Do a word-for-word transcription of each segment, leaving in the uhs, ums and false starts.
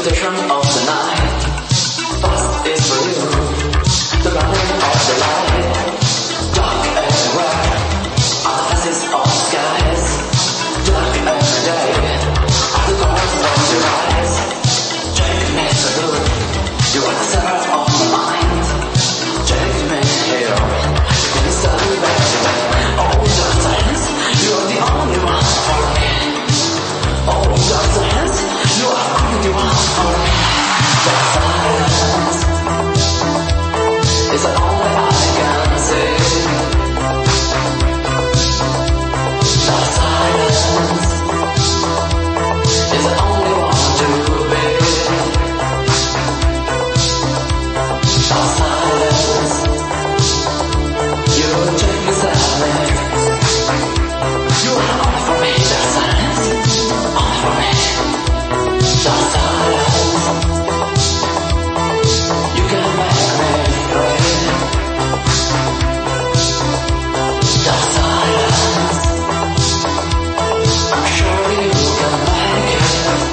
repetition of the night. Fast is for you, the running of the light. Dark everywhere, are the faces of skies. Dark every day, are the colors of your eyes. Take me so good, you are the center of my mind. Take me here, you can study where you are. Oh, dark silence, you are the only one for me. Oh, dark silence, you are the only one for me. Dark silence is the only I can see. Dark silence is the only one to be. Dark silence, you take me silent. You are only for me, dark silence, only for me. Dark silence, you can make me free. Dark silence, I'm sure you can make it.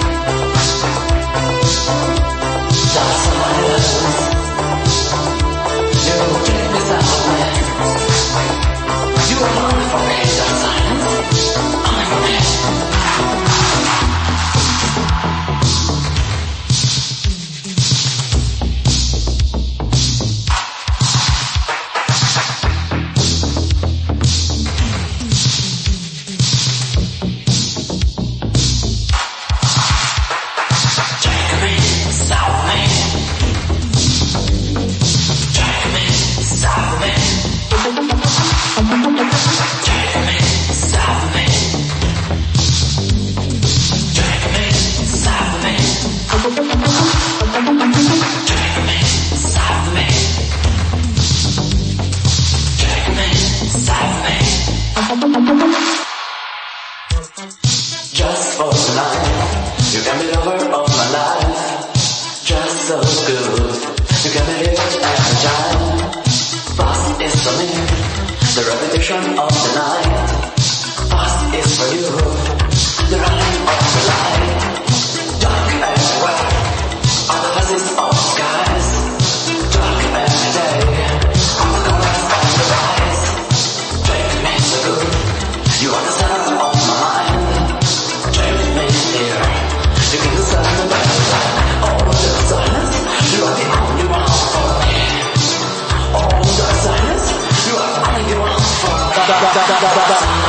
Dark silence, you take me silent. You are only for me, dark silence, only for me. Take me, stop me. Take me, stop me. Take me, stop me. Take me, stop me. Take me, stop me. Take me, stop me. Just for tonight, you can be the lover of my life. Just so good, you can be here every time. Fast is for me, the repetition of the night. Fast is for you, the running of the light. Dark everywhere, are the faces of skies. Dark every day, are the colors of your eyes. Take me so good, you are the center of my mind. Take me here, you can discern the better time. Oh, dark silence, you are the only one for me. Oh, dark silence, you are the only one for me.